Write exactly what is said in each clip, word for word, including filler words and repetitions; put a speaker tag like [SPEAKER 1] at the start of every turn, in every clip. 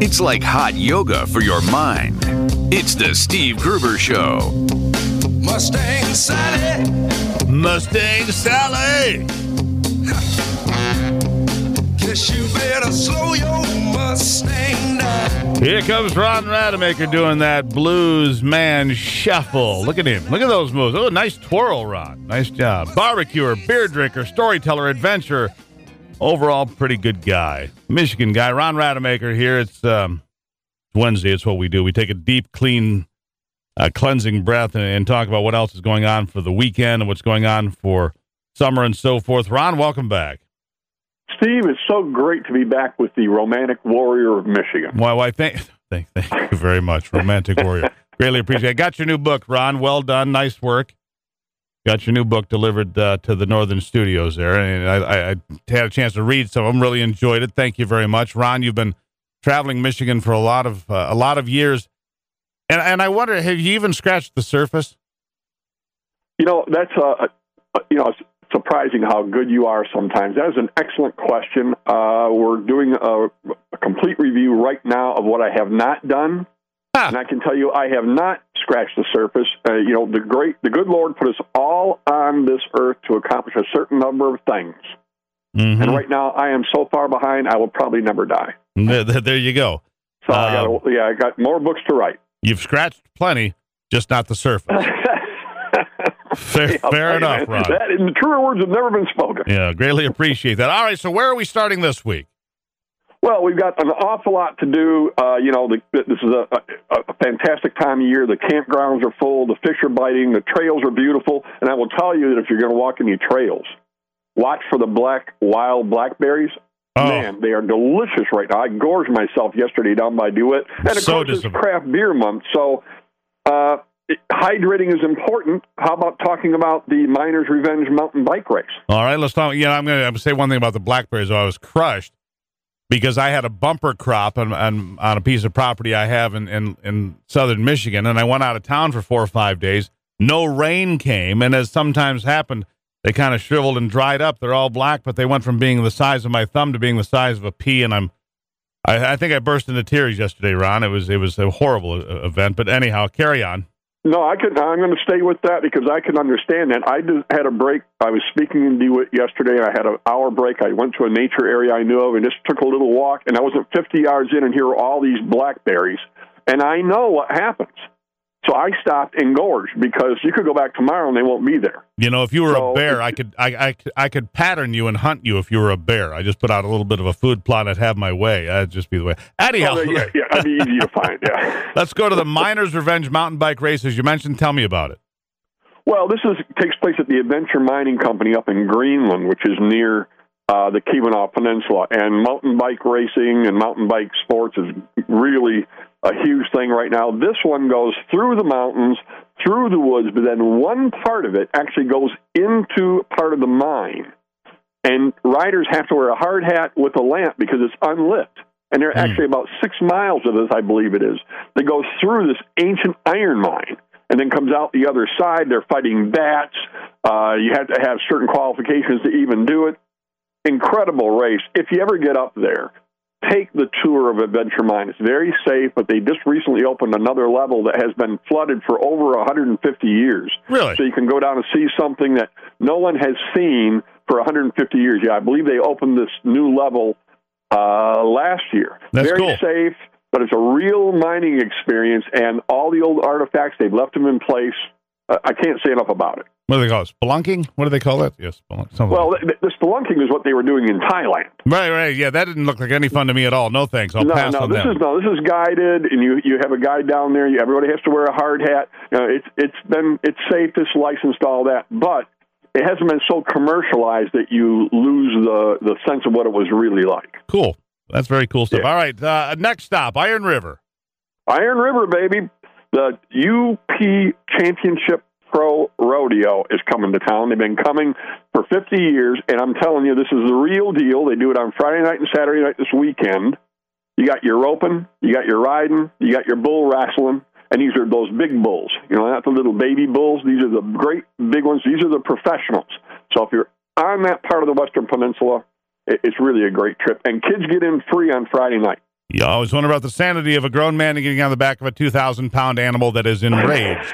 [SPEAKER 1] It's like hot yoga for your mind. It's the Steve Gruber Show.
[SPEAKER 2] Mustang Sally.
[SPEAKER 3] Mustang Sally.
[SPEAKER 2] Guess you better slow your Mustang down.
[SPEAKER 3] Here comes Ron Rademacher doing that blues man shuffle. Look at him. Look at those moves. Oh, nice twirl, Ron. Nice job. Barbecuer, beer drinker, storyteller, adventurer. Overall, pretty good guy. Michigan guy. Ron Rademacher here. It's um, Wednesday. It's what we do. We take a deep, clean, uh, cleansing breath and, and talk about what else is going on for the weekend and what's going on for summer and so forth. Ron, welcome back.
[SPEAKER 4] Steve, it's so great to be back with the Romantic Warrior of Michigan.
[SPEAKER 3] Why, why, thank, thank, thank you very much, Romantic Warrior. Greatly appreciate it. Got your new book, Ron. Well done. Nice work. Got your new book delivered uh, to the Northern Studios there, and I, I, I had a chance to read some of them. Really enjoyed it. Thank you very much, Ron. You've been traveling Michigan for a lot of uh, a lot of years, and and I wonder, have you even scratched the surface?
[SPEAKER 4] You know, that's uh, you know, it's surprising how good you are sometimes. That is an excellent question. Uh, we're doing a, a complete review right now of what I have not done. Ah. And I can tell you, I have not scratched the surface. Uh, you know, the great, the good Lord put us all on this earth to accomplish a certain number of things. Mm-hmm. And right now, I am so far behind, I will probably never die.
[SPEAKER 3] There, there you go.
[SPEAKER 4] So
[SPEAKER 3] um,
[SPEAKER 4] I got, yeah, I got more books to write.
[SPEAKER 3] You've scratched plenty, just not the surface. fair,
[SPEAKER 4] yeah,
[SPEAKER 3] fair enough, Ron.
[SPEAKER 4] That, and the truer words have never been spoken.
[SPEAKER 3] Yeah, greatly appreciate that. All right, so where are we starting this week?
[SPEAKER 4] Well, we've got an awful lot to do. Uh, you know, the, this is a, a, a fantastic time of year. The campgrounds are full. The fish are biting. The trails are beautiful. And I will tell you that if you're going to walk any trails, watch for the black wild blackberries. Oh. Man, they are delicious right now. I gorged myself yesterday down by DeWitt. And, of
[SPEAKER 3] so
[SPEAKER 4] course, it's craft beer month. So uh, it, hydrating is important. How about talking about the Miners' Revenge mountain bike race? All
[SPEAKER 3] right, let's talk. Yeah, I'm going to say one thing about the blackberries. I was crushed because I had a bumper crop on, on, on a piece of property I have in, in, in southern Michigan, and I went out of town for four or five days. No rain came, and as sometimes happened, they kind of shriveled and dried up. They're all black, but they went from being the size of my thumb to being the size of a pea, and I'm, I, I think I burst into tears yesterday, Ron. It was it was a horrible uh, event, but anyhow, carry on.
[SPEAKER 4] No, I could. I'm going to stay with that because I can understand that. I just had a break. I was speaking in DeWitt yesterday. I had an hour break. I went to a nature area I knew of and just took a little walk. And I wasn't fifty yards in, and here were all these blackberries. And I know what happens. So I stopped and gorged because you could go back tomorrow and they won't be there.
[SPEAKER 3] You know, if you were so, a bear, I could, I, I, I could pattern you and hunt you if you were a bear. I just put out a little bit of a food plot. I'd have my way. That'd just be the way. Anyhow,
[SPEAKER 4] oh, yeah, yeah, that'd be easy to find. Yeah.
[SPEAKER 3] Let's go to the Miners' Revenge mountain bike race, as you mentioned. Tell me about it.
[SPEAKER 4] Well, this is takes place at the Adventure Mining Company up in Greenland, which is near uh, the Keweenaw Peninsula. And mountain bike racing and mountain bike sports is really a huge thing right now. This one goes through the mountains, through the woods, but then one part of it actually goes into part of the mine. And riders have to wear a hard hat with a lamp because it's unlit. And there are actually about six miles of this, I believe it is, that goes through this ancient iron mine and then comes out the other side. They're fighting bats. Uh, you have to have certain qualifications to even do it. Incredible race. If you ever get up there, take the tour of Adventure Mine. It's very safe, but they just recently opened another level that has been flooded for over one hundred fifty years.
[SPEAKER 3] Really?
[SPEAKER 4] So you can go down and see something that no one has seen for one hundred fifty years. Yeah, I believe they opened this new level uh, last year.
[SPEAKER 3] That's
[SPEAKER 4] very
[SPEAKER 3] cool.
[SPEAKER 4] safe, but it's a real mining experience, and all the old artifacts, they've left them in place. Uh, I can't say enough about it.
[SPEAKER 3] What do they call it? Spelunking? What do they call that? Yes, spelunking.
[SPEAKER 4] Well, the, the spelunking is what they were doing in Thailand.
[SPEAKER 3] Right, right. Yeah, that didn't look like any fun to me at all. No thanks. I'll
[SPEAKER 4] no,
[SPEAKER 3] pass
[SPEAKER 4] no,
[SPEAKER 3] on
[SPEAKER 4] this
[SPEAKER 3] that.
[SPEAKER 4] Is, no, this is guided, and you you have a guide down there. You, everybody has to wear a hard hat. You know, it's it's been it's safe, it's licensed, all that, but it hasn't been so commercialized that you lose the the sense of what it was really like.
[SPEAKER 3] Cool. That's very cool stuff.
[SPEAKER 4] Yeah.
[SPEAKER 3] All right, uh, next stop, Iron River.
[SPEAKER 4] Iron River, baby. The U P Championship Pro Rodeo is coming to town. They've been coming for fifty years, and I'm telling you, this is the real deal. They do it on Friday night and Saturday night this weekend. You got your roping, you got your riding, you got your bull wrestling, and these are those big bulls. You know, not the little baby bulls. These are the great big ones. These are the professionals. So if you're on that part of the Western Peninsula, it's really a great trip. And kids get in free on Friday night.
[SPEAKER 3] You always wonder about the sanity of a grown man getting on the back of a two thousand pound animal that is enraged.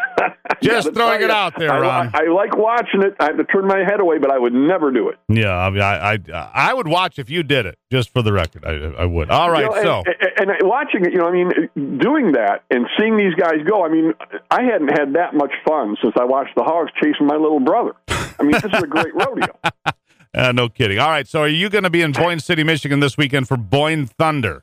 [SPEAKER 3] Just
[SPEAKER 4] yeah,
[SPEAKER 3] throwing it out there, Ron.
[SPEAKER 4] I, I like watching it. I have to turn my head away, but I would never do it.
[SPEAKER 3] Yeah, I mean, I, I I would watch if you did it, just for the record. I, I would. All right,
[SPEAKER 4] you know,
[SPEAKER 3] so.
[SPEAKER 4] And, and watching it, you know, I mean, doing that and seeing these guys go, I mean, I hadn't had that much fun since I watched the Hogs chasing my little brother. I mean, this is a great rodeo.
[SPEAKER 3] Uh, no kidding. All right, so are you going to be in Boyne City, Michigan this weekend for Boyne Thunder?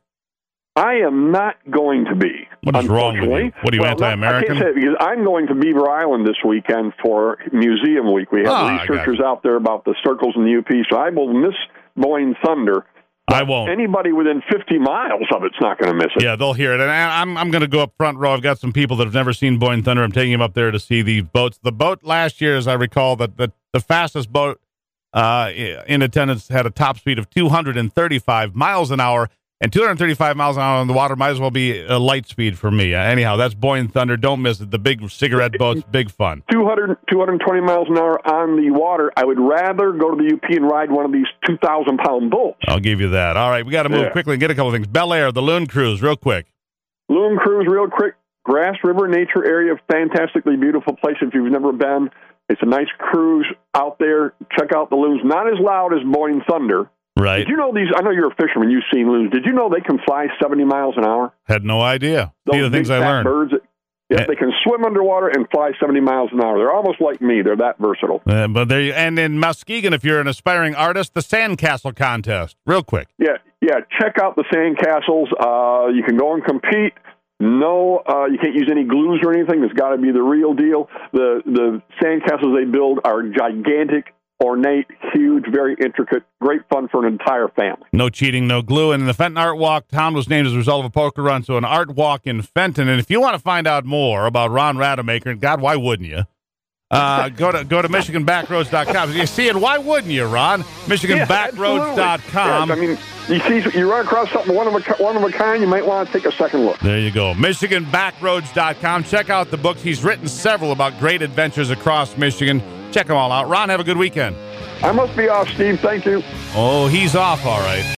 [SPEAKER 4] I am not going to be.
[SPEAKER 3] What is wrong with you? What are you,
[SPEAKER 4] well,
[SPEAKER 3] anti-American?
[SPEAKER 4] I can't say it because I'm going to Beaver Island this weekend for Museum Week. We have
[SPEAKER 3] oh,
[SPEAKER 4] researchers out there about the circles in the U P, so I will miss Boyne Thunder.
[SPEAKER 3] I won't.
[SPEAKER 4] Anybody within fifty miles of it's not going to miss it.
[SPEAKER 3] Yeah, they'll hear it. And I'm I'm going to go up front row. I've got some people that have never seen Boyne Thunder. I'm taking them up there to see the boats. The boat last year, as I recall, that the, the fastest boat uh, in attendance had a top speed of two hundred thirty-five miles an hour. And two hundred thirty-five miles an hour on the water might as well be a light speed for me. Uh, anyhow, that's Boyne Thunder. Don't miss it. The big cigarette boats, big fun.
[SPEAKER 4] two hundred, two hundred twenty miles an hour on the water. I would rather go to the U P and ride one of these two thousand pound bulls.
[SPEAKER 3] I'll give you that. All right, we got to move
[SPEAKER 4] yeah.
[SPEAKER 3] quickly and get a couple of things. Bel Air, the Loon Cruise, real quick.
[SPEAKER 4] Loon Cruise, real quick. Grass River Nature Area, fantastically beautiful place if you've never been. It's a nice cruise out there. Check out the loons. Not as loud as Boyne Thunder.
[SPEAKER 3] Right.
[SPEAKER 4] Did you know these? I know you're a fisherman. You've seen loons. Did you know they can fly seventy miles an hour?
[SPEAKER 3] Had no idea.
[SPEAKER 4] Those
[SPEAKER 3] See the things
[SPEAKER 4] big,
[SPEAKER 3] I
[SPEAKER 4] fat
[SPEAKER 3] learned.
[SPEAKER 4] Birds, yeah,
[SPEAKER 3] Yeah.
[SPEAKER 4] they can swim underwater and fly seventy miles an hour. They're almost like me. They're that versatile.
[SPEAKER 3] Uh, but there, you, and in Muskegon, if you're an aspiring artist, the Sandcastle contest. Real quick.
[SPEAKER 4] Yeah, yeah. Check out the sandcastles. Uh, you can go and compete. No, uh, you can't use any glues or anything. It's got to be the real deal. The the sandcastles they build are gigantic, ornate, huge, very intricate, great fun for an entire family.
[SPEAKER 3] No cheating, no glue. And the Fenton Art Walk, town was named as a result of a poker run, so an art walk in Fenton. And if you want to find out more about Ron Rademacher, and God, why wouldn't you? Uh, go to go to Michigan Backroads dot com. You see it? Why wouldn't you, Ron? Michigan Backroads dot com.
[SPEAKER 4] Yes, I mean, you see, you run across something one of a one of a kind, you might want to take a second look.
[SPEAKER 3] There you go. Michigan Backroads dot com. Check out the books. He's written several about great adventures across Michigan. Check them all out. Ron, have a good weekend.
[SPEAKER 4] I must be off, Steve. Thank you.
[SPEAKER 3] Oh, he's off, all right.